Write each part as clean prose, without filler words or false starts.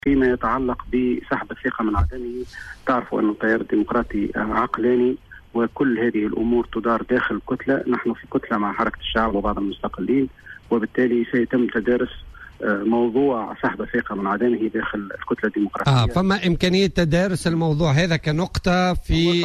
فيما يتعلق بسحب الثقة من عدمه، تعرفوا أن التيار الديمقراطي عقلاني، وكل هذه الأمور تدار داخل الكتلة. نحن في كتلة مع حركة الشعب وبعض المستقلين، وبالتالي سيتم تدارس موضوع سحب الثقة من عدمه داخل الكتلة الديمقراطية. فما إمكانية تدارس الموضوع هذا كنقطة في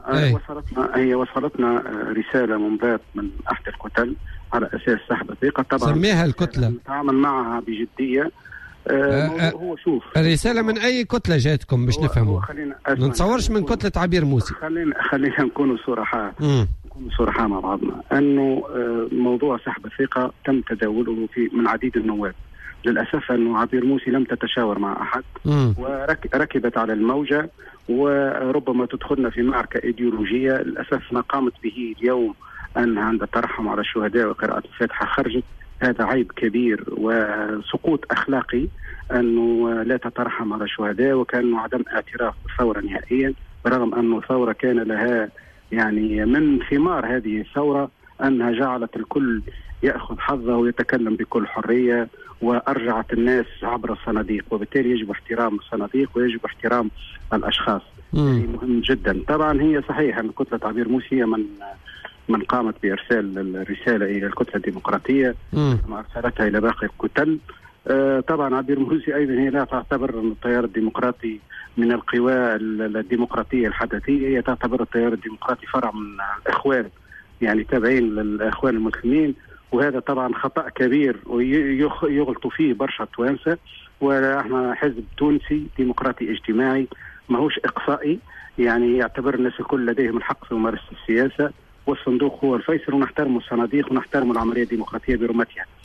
وصلتنا رسالة ممضاة من أحد الكتل على أساس سحب الثقة. طبعا سميها الكتلة، نتعامل معها بجدية. هو شوف، الرسالة من أي كتلة جاتكم باش نفهموا؟ ما نتصورش من كتلة عبير موسى. خلينا نكونوا صراحة مع بعضنا، أنه موضوع سحب الثقة تم تداوله من عديد النواب. للأسف أنه عبير موسى لم تتشاور مع أحد وركبت على الموجة، وربما تدخلنا في معركة إيديولوجية. للأسف ما قامت به اليوم أن عند الترحم على الشهداء وقراءة الفاتحة خرجت. هذا عيب كبير وسقوط أخلاقي أنه لا تترحم على الشهداء، وكان عدم اعتراف بالثورة نهائيا، برغم أن الثورة كان لها يعني من ثمار هذه الثورة أنها جعلت الكل يأخذ حظه ويتكلم بكل حرية، وأرجعت الناس عبر الصناديق، وبالتالي يجب احترام الصناديق ويجب احترام الأشخاص. مهم جدا. طبعا هي صحيح أن كتلة عبير موسى من قامت بإرسال الرسالة إلى الكتلة الديمقراطية ثم أرسلتها إلى باقي الكتل. طبعا عبير موسى أيضا هي لا تعتبر التيار الديمقراطي من القوى الديمقراطية الحدثية، هي تعتبر التيار الديمقراطي فرع من الإخوان، يعني تابعين للإخوان المسلمين، وهذا طبعا خطأ كبير ويغلط فيه برشا توانسة. ونحن حزب تونسي ديمقراطي اجتماعي، ماهوش إقصائي، يعني يعتبر الناس الكل لديهم الحق في ممارسة السياسة، والصندوق هو الفيصل، ونحترم الصناديق ونحترم العملية الديمقراطية برمتها.